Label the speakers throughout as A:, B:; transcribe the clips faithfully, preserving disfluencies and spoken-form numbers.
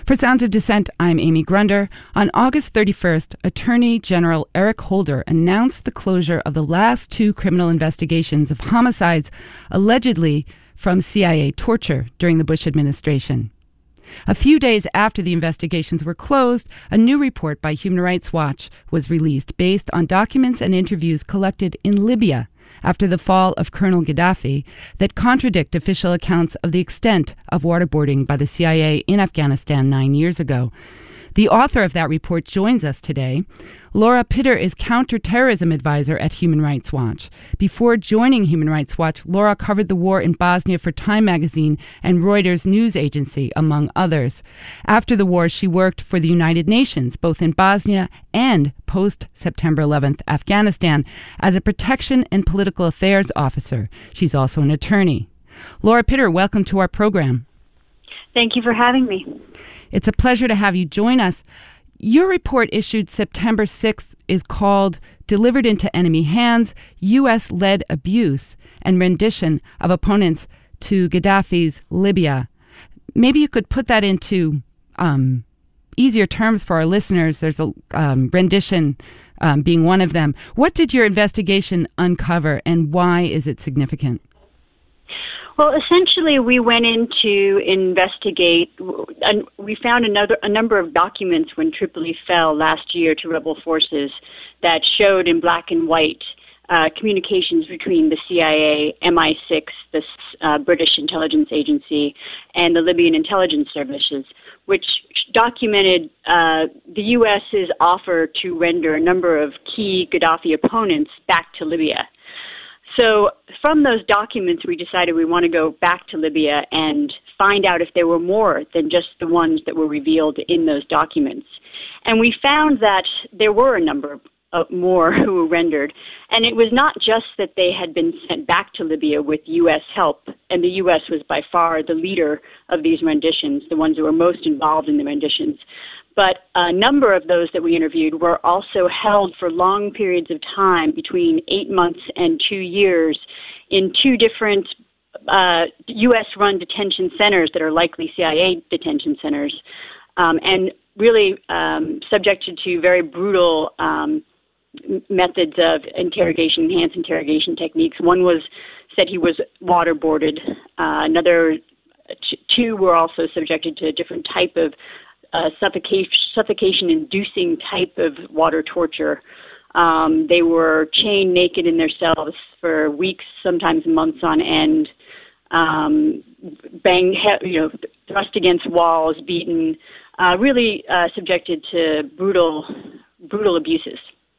A: For Sounds of Dissent, I'm Amy Grunder. On August thirty-first, Attorney General Eric Holder announced the closure of the last two criminal investigations of homicides allegedly from C I A torture during the Bush administration. A few days after the investigations were closed, a new report by Human Rights Watch was released based on documents and interviews collected in Libya after the fall of Colonel Gaddafi that contradict official accounts of the extent of waterboarding by the C I A in Afghanistan nine years ago. The author of that report joins us today. Laura Pitter is counterterrorism advisor at Human Rights Watch. Before joining Human Rights Watch, Laura covered the war in Bosnia for Time magazine and Reuters news agency, among others. After the war, she worked for the United Nations, both in Bosnia and post-September eleventh Afghanistan, as a protection and political affairs officer. She's also an attorney. Laura Pitter, welcome to our program.
B: Thank you for having me.
A: It's a pleasure to have you join us. Your report issued September sixth is called Delivered into Enemy Hands, U S-Led Abuse and Rendition of Opponents to Gaddafi's Libya. Maybe you could put that into um, easier terms for our listeners. There's a um, rendition um, being one of them. What did your investigation uncover and why is it significant?
B: Well, essentially, we went in to investigate, and we found another a number of documents when Tripoli fell last year to rebel forces that showed in black and white uh, communications between the C I A, M I six, the uh, British intelligence agency, and the Libyan intelligence services, which documented uh, the U S's offer to render a number of key Gaddafi opponents back to Libya. So from those documents, we decided we want to go back to Libya and find out if there were more than just the ones that were revealed in those documents. And we found that there were a number of more who were rendered. And it was not just that they had been sent back to Libya with U S help, and the U S was by far the leader of these renditions, the ones who were most involved in the renditions. But a number of those that we interviewed were also held for long periods of time, between eight months and two years, in two different uh, U S-run detention centers that are likely C I A detention centers, um, and really um, subjected to very brutal um, methods of interrogation, enhanced interrogation techniques. One was said he was waterboarded. Uh, another t- two were also subjected to a different type of Uh, suffocation, suffocation-inducing type of water torture. Um, they were chained naked in their cells for weeks, sometimes months on end, um, banged, you know, thrust against walls, beaten, uh, really uh, subjected to brutal, brutal abuses.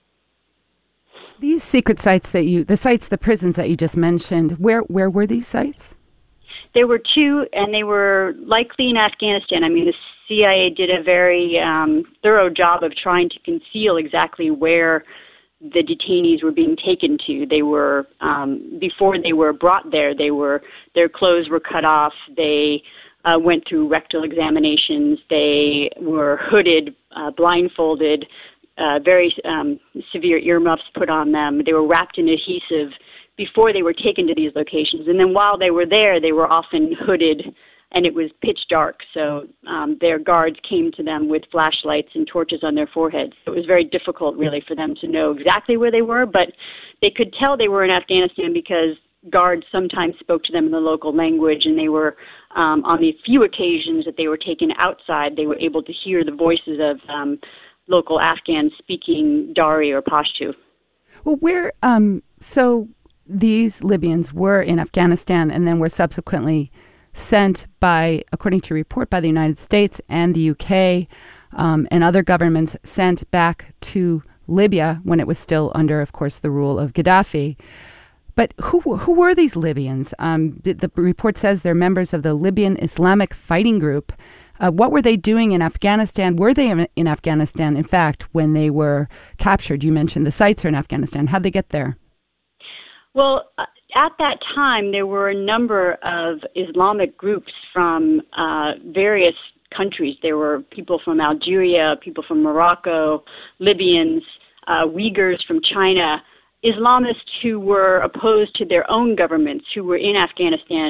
A: These secret sites that you, the sites, the prisons that you just mentioned, where where were these sites?
B: There were two, and they were likely in Afghanistan. I mean, the C I A did a very um, thorough job of trying to conceal exactly where the detainees were being taken to. They were, um, before they were brought there, they were, their clothes were cut off. They uh, went through rectal examinations. They were hooded, uh, blindfolded, uh, very um, severe earmuffs put on them. They were wrapped in adhesive before they were taken to these locations. And then while they were there, they were often hooded, and it was pitch dark. So um, their guards came to them with flashlights and torches on their foreheads. So it was very difficult, really, for them to know exactly where they were, but they could tell they were in Afghanistan because guards sometimes spoke to them in the local language, and they were, um, on the few occasions that they were taken outside, they were able to hear the voices of um, local Afghans speaking Dari or Pashto.
A: Well, where, um, so these Libyans were in Afghanistan and then were subsequently sent by, according to a report by the United States and the U K um, and other governments, sent back to Libya when it was still under, of course, the rule of Gaddafi. But who who were these Libyans? Um, the report says they're members of the Libyan Islamic Fighting Group. Uh, what were they doing in Afghanistan? Were they in Afghanistan, in fact, when they were captured? You mentioned the sites are in Afghanistan. How'd they get there?
B: Well, uh, at that time, there were a number of Islamic groups from uh, various countries. There were people from Algeria, people from Morocco, Libyans, uh, Uyghurs from China, Islamists who were opposed to their own governments, who were in Afghanistan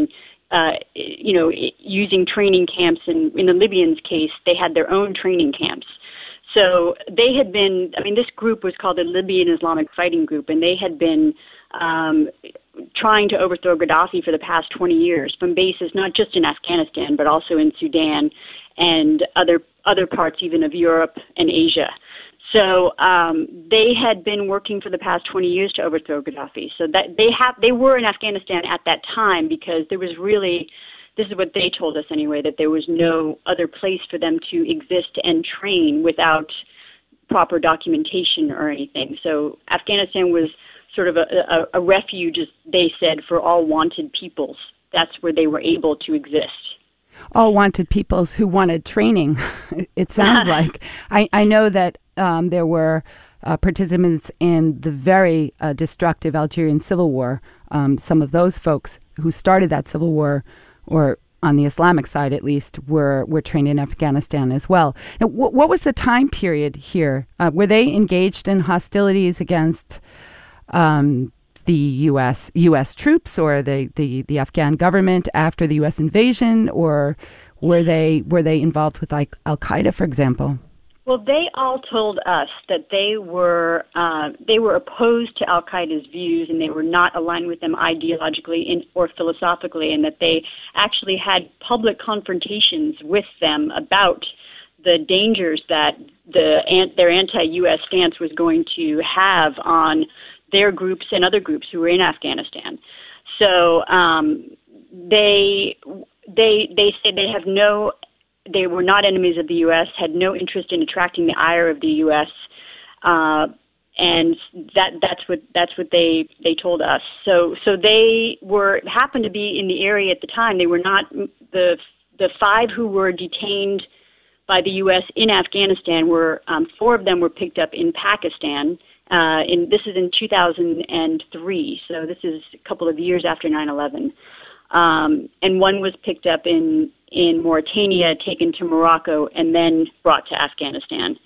B: uh, you know, using training camps. And in the Libyans' case, they had their own training camps. So they had been, I mean, this group was called the Libyan Islamic Fighting Group, and they had been um, trying to overthrow Gaddafi for the past twenty years from bases not just in Afghanistan, but also in Sudan and other other parts even of Europe and Asia. So um, they had been working for the past twenty years to overthrow Gaddafi. So that they have they were in Afghanistan at that time because there was really, this is what they told us anyway, that there was no other place for them to exist and train without proper documentation or anything. So Afghanistan was sort of a, a, a refuge, as they said, for all wanted peoples. That's where they were able to exist.
A: All wanted peoples who wanted training, it sounds like. I, I know that um, there were uh, participants in the very uh, destructive Algerian civil war. Um, some of those folks who started that civil war, or on the Islamic side at least, were, were trained in Afghanistan as well. Now, wh- what was the time period here? Uh, were they engaged in hostilities against um, the U S U S troops or the, the, the Afghan government after the U S invasion, or were they were they involved with like Al Qaeda, for example?
B: Well, they all told us that they were uh, they were opposed to Al Qaeda's views, and they were not aligned with them ideologically in, or philosophically, and that they actually had public confrontations with them about the dangers that the their anti-U S stance was going to have on their groups and other groups who were in Afghanistan. So um, they they they said they have no. They were not enemies of the U S, had no interest in attracting the ire of the U S, uh, and that that's what that's what they they told us. So so they were happened to be in the area at the time. They were not the the five who were detained by the U S in Afghanistan. Were um, four of them were picked up in Pakistan. Uh, in this is in two thousand three, so this is a couple of years after nine eleven. Um, and one was picked up in, in Mauritania, taken to Morocco, and then brought to Afghanistan.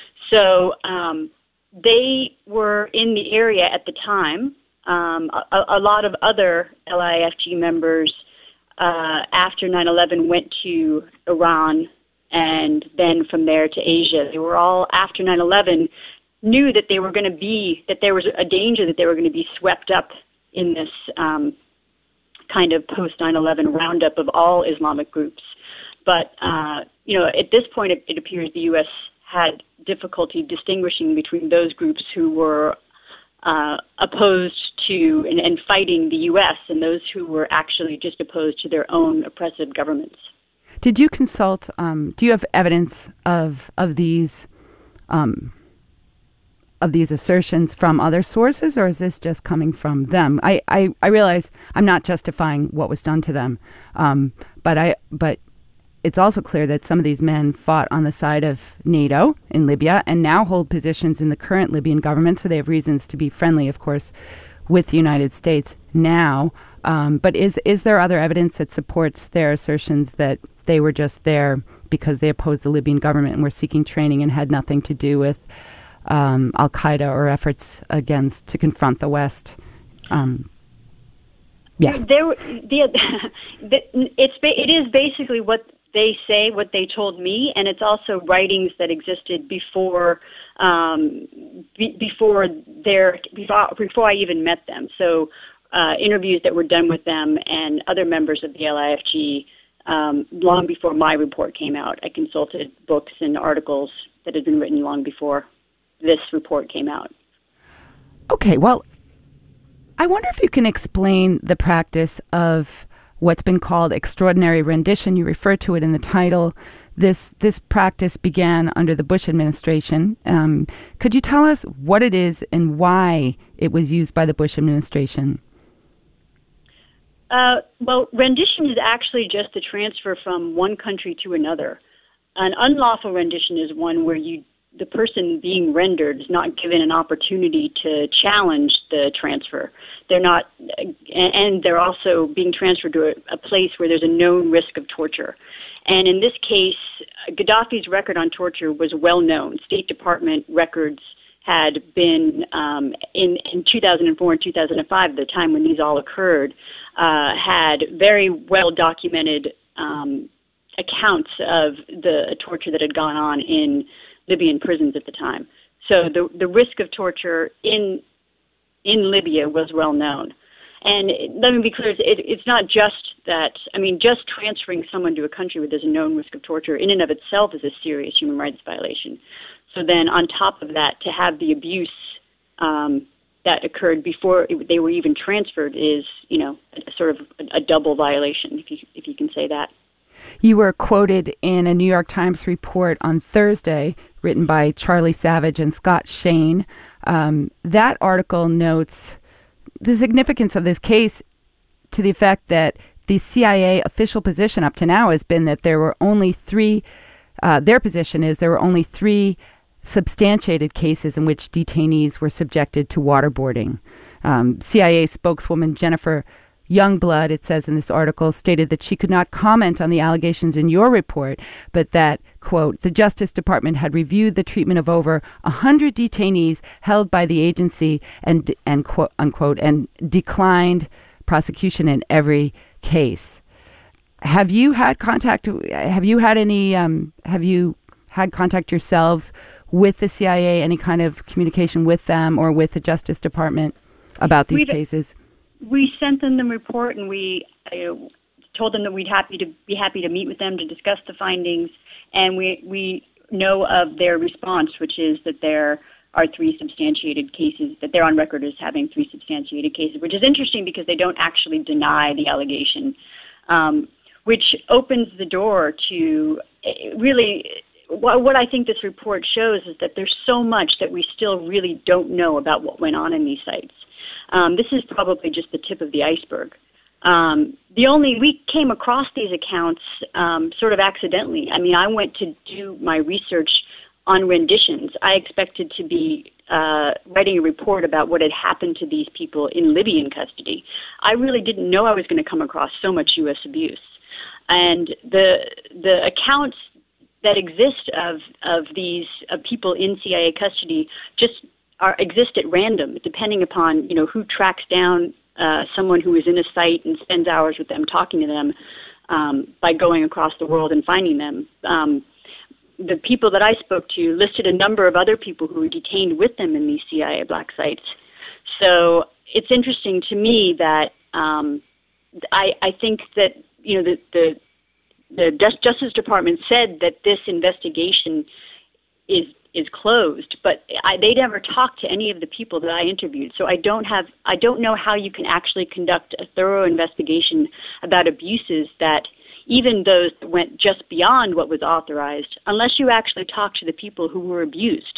B: So um, they were in the area at the time. Um, a, a lot of other L I F G members uh, after nine eleven went to Iran and then from there to Asia. They were all, after nine eleven, knew that they were going to be, that there was a danger that they were going to be swept up in this um, kind of post nine eleven roundup of all Islamic groups. But, uh, you know, at this point, it, it appears the U S had difficulty distinguishing between those groups who were uh, opposed to and, and fighting the U S and those who were actually just opposed to their own oppressive governments.
A: Did you consult, um, do you have evidence of, of these um of these assertions from other sources, or is this just coming from them? I, I, I realize I'm not justifying what was done to them, um, but I but it's also clear that some of these men fought on the side of NATO in Libya and now hold positions in the current Libyan government, so they have reasons to be friendly, of course, with the United States now. Um, but is is there other evidence that supports their assertions that they were just there because they opposed the Libyan government and were seeking training and had nothing to do with Um, Al Qaeda or efforts against to confront the West? Um, yeah,
B: there, the, the, it's it is basically what they say, what they told me, and it's also writings that existed before um, be, before their before, before I even met them. So uh, interviews that were done with them and other members of the L I F G um, long before my report came out. I consulted books and articles that had been written long before this report came out.
A: Okay, well, I wonder if you can explain the practice of what's been called extraordinary rendition. You refer to it in the title. This this practice began under the Bush administration. Um, could you tell us what it is and why it was used by the Bush administration?
B: Uh, well, rendition is actually just the transfer from one country to another. An unlawful rendition is one where you the person being rendered is not given an opportunity to challenge the transfer. They're not, and they're also being transferred to a, a place where there's a known risk of torture. And in this case, Gaddafi's record on torture was well known. State Department records had been um, in, in two thousand four and two thousand five, the time when these all occurred, uh, had very well documented um, accounts of the torture that had gone on in Libyan prisons at the time. So the the risk of torture in in Libya was well known. And let me be clear, it, it's not just that, I mean, just transferring someone to a country where there's a known risk of torture in and of itself is a serious human rights violation. So then on top of that, to have the abuse um, that occurred before it, they were even transferred is, you know, a, sort of a, a double violation, if you, if you can say that.
A: You were quoted in a New York Times report on Thursday, written by Charlie Savage and Scott Shane. Um, that article notes the significance of this case to the effect that the C I A official position up to now has been that there were only three, uh, their position is there were only three substantiated cases in which detainees were subjected to waterboarding. Um, C I A spokeswoman Jennifer Youngblood, it says in this article, stated that she could not comment on the allegations in your report, but that, quote, the Justice Department had reviewed the treatment of over one hundred detainees held by the agency and, and quote, unquote, and declined prosecution in every case. Have you had contact, have you had any, um, have you had contact yourselves with the C I A, any kind of communication with them or with the Justice Department about these
B: We've,
A: cases?
B: We sent them the report, and we uh, told them that we'd happy to be happy to meet with them to discuss the findings. And we we know of their response, which is that there are three substantiated cases, that they're on record as having three substantiated cases, which is interesting because they don't actually deny the allegation, um, which opens the door to really. What I think this report shows is that there's so much that we still really don't know about what went on in these sites. Um, this is probably just the tip of the iceberg. Um, the only, we came across these accounts um, sort of accidentally. I mean, I went to do my research on renditions. I expected to be uh, writing a report about what had happened to these people in Libyan custody. I really didn't know I was going to come across so much U S abuse. And the the accounts that exist of of these of people in C I A custody just are exist at random, depending upon you know who tracks down uh, someone who is in a site and spends hours with them, talking to them um, by going across the world and finding them. Um, the people that I spoke to listed a number of other people who were detained with them in these C I A black sites. So it's interesting to me that um, I, I think that you know the the The Justice Department said that this investigation is is closed, but I, they never talked to any of the people that I interviewed. So I don't have I don't know how you can actually conduct a thorough investigation about abuses that even those that went just beyond what was authorized, unless you actually talk to the people who were abused.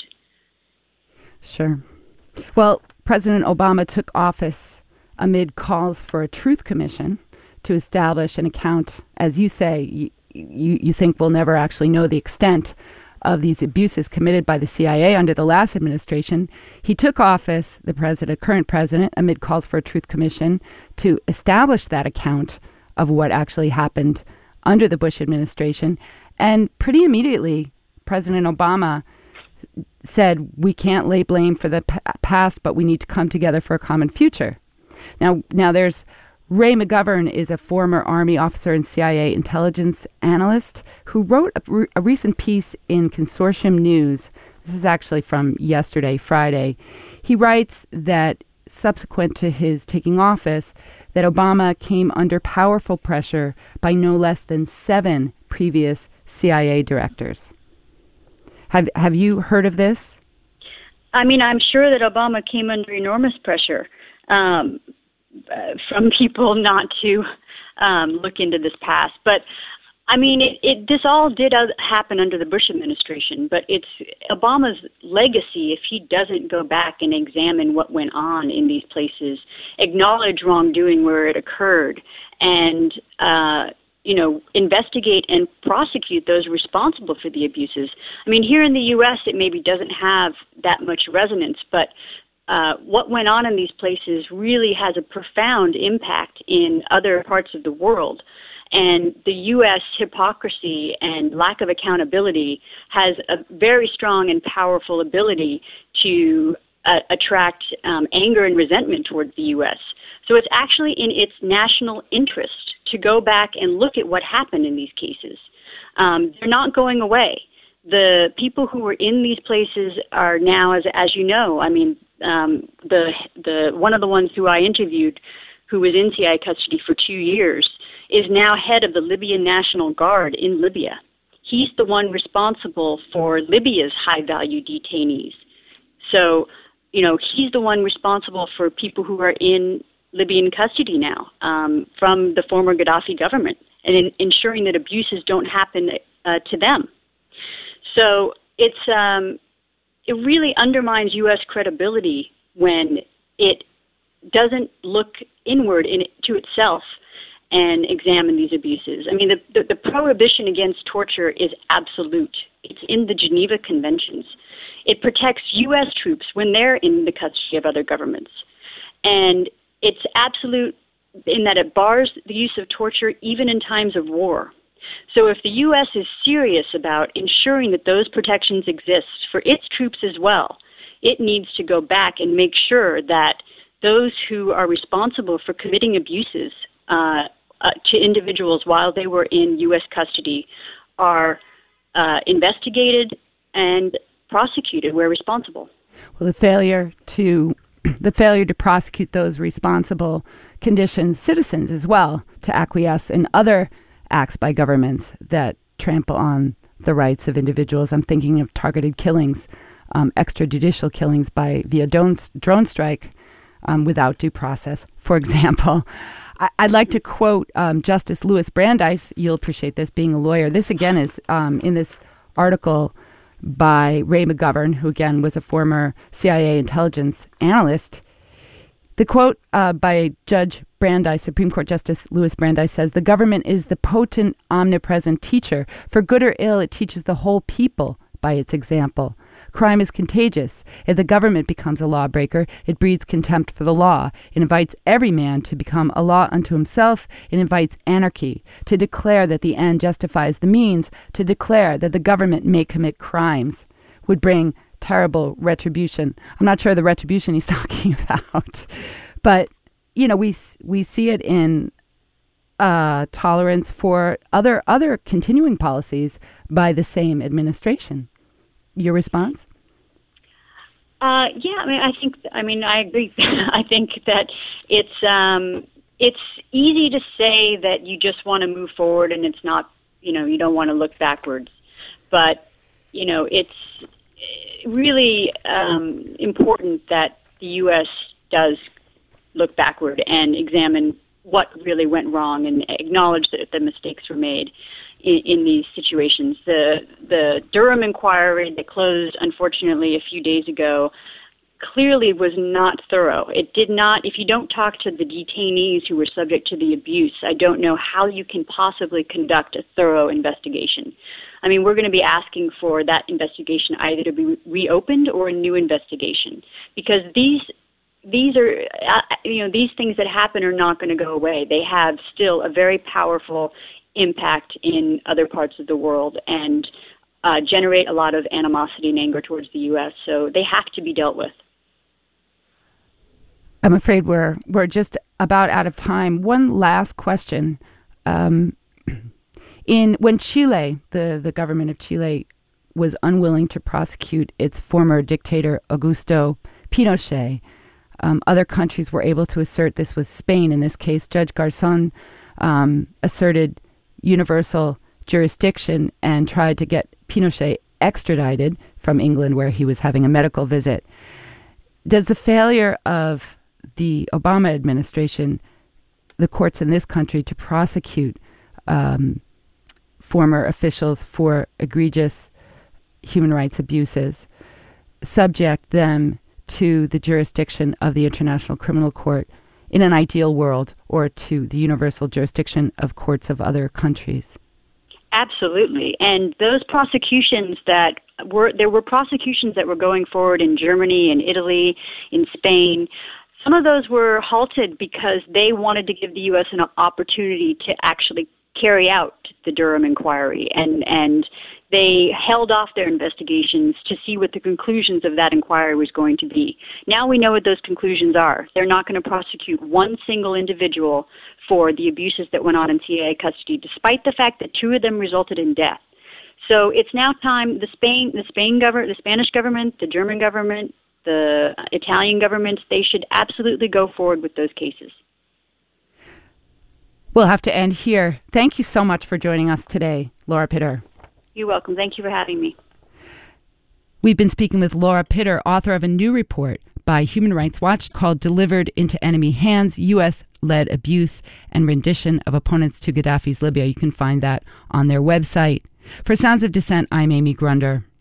A: Sure. Well, President Obama took office amid calls for a truth commission to establish an account, as you say, you, you, you think we'll never actually know the extent of these abuses committed by the C I A under the last administration. He took office, the president, current president, amid calls for a truth commission to establish that account of what actually happened under the Bush administration. And pretty immediately, President Obama said, we can't lay blame for the p- past, but we need to come together for a common future. Now, now there's Ray McGovern is a former Army officer and C I A intelligence analyst who wrote a, re- a recent piece in Consortium News. This is actually from yesterday, Friday. He writes that subsequent to his taking office, that Obama came under powerful pressure by no less than seven previous C I A directors. Have Have you heard of this?
B: I mean, I'm sure that Obama came under enormous pressure. Um, Uh, from people not to um, look into this past. But, I mean, it, it, this all did uh, happen under the Bush administration, but it's Obama's legacy if he doesn't go back and examine what went on in these places, acknowledge wrongdoing where it occurred, and, uh, you know, investigate and prosecute those responsible for the abuses. I mean, here in the U S, it maybe doesn't have that much resonance, but Uh, what went on in these places really has a profound impact in other parts of the world. And the U S hypocrisy and lack of accountability has a very strong and powerful ability to uh, attract um, anger and resentment towards the U S. So it's actually in its national interest to go back and look at what happened in these cases. Um, they're not going away. The people who were in these places are now, as as you know, I mean, um, the the one of the ones who I interviewed, who was in C I A custody for two years, is now head of the Libyan National Guard in Libya. He's the one responsible for Libya's high-value detainees. So, you know, he's the one responsible for people who are in Libyan custody now um, from the former Gaddafi government, and in ensuring that abuses don't happen uh, to them. So it's um, it really undermines U S credibility when it doesn't look inward in, to itself and examine these abuses. I mean, the, the, the prohibition against torture is absolute. It's in the Geneva Conventions. It protects U S troops when they're in the custody of other governments. And it's absolute in that it bars the use of torture even in times of war. So if the U S is serious about ensuring that those protections exist for its troops as well, it needs to go back and make sure that those who are responsible for committing abuses uh, uh, to individuals while they were in U S custody are uh, investigated and prosecuted where responsible.
A: Well, the failure to the failure to prosecute those responsible conditions citizens as well to acquiesce in other acts by governments that trample on the rights of individuals. I'm thinking of targeted killings, um, extrajudicial killings by via drone, drone strike um, without due process, for example. I, I'd like to quote um, Justice Louis Brandeis. You'll appreciate this, being a lawyer. This, again, is um, in this article by Ray McGovern, who, again, was a former C I A intelligence analyst. The quote uh, by Judge Brandeis, Supreme Court Justice Louis Brandeis, says, "The government is the potent, omnipresent teacher. For good or ill, it teaches the whole people by its example. Crime is contagious. If the government becomes a lawbreaker, it breeds contempt for the law. It invites every man to become a law unto himself. It invites anarchy, to declare that the end justifies the means, to declare that the government may commit crimes, would bring terrible retribution." I'm not sure the retribution he's talking about, but, you know, we we see it in uh, tolerance for other other continuing policies by the same administration. Your response?
B: Uh, yeah, I mean, I think, I mean, I agree. I think that it's um, it's easy to say that you just want to move forward and it's not, you know, you don't want to look backwards. But, you know, it's really um, important that the U S does look backward and examine what really went wrong and acknowledge that the mistakes were made in, in these situations. The the Durham inquiry that closed, unfortunately, a few days ago clearly was not thorough. It did not, if you don't talk to the detainees who were subject to the abuse, I don't know how you can possibly conduct a thorough investigation. I mean, we're going to be asking for that investigation either to be reopened or a new investigation, because these these are, uh, you know, these things that happen are not going to go away. They have still a very powerful impact in other parts of the world and uh, generate a lot of animosity and anger towards the U S. So they have to be dealt with.
A: I'm afraid we're we're just about out of time. One last question. Um, in when Chile, the, the government of Chile, was unwilling to prosecute its former dictator Augusto Pinochet, um, other countries were able to assert. This was Spain in this case. Judge Garzón um, asserted universal jurisdiction and tried to get Pinochet extradited from England, where he was having a medical visit. Does the failure of the Obama administration, the courts in this country, to prosecute um, former officials for egregious human rights abuses subject them to the jurisdiction of the International Criminal Court in an ideal world, or to the universal jurisdiction of courts of other countries?
B: Absolutely. And those prosecutions that were, there were prosecutions that were going forward in Germany, in Italy, in Spain. Some of those were halted because they wanted to give the U S an opportunity to actually carry out the Durham inquiry, and, and they held off their investigations to see what the conclusions of that inquiry was going to be. Now we know what those conclusions are. They're not going to prosecute one single individual for the abuses that went on in C I A custody, despite the fact that two of them resulted in death. So it's now time. The Spain, the Spain government, the Spanish government, the German government, the Italian governments, they should absolutely go forward with those cases.
A: We'll have to end here. Thank you so much for joining us today, Laura Pitter.
B: You're welcome. Thank you for having me.
A: We've been speaking with Laura Pitter, author of a new report by Human Rights Watch called Delivered into Enemy Hands, U S-Led Abuse and Rendition of Opponents to Gaddafi's Libya. You can find that on their website. For Sounds of Dissent, I'm Amy Grunder.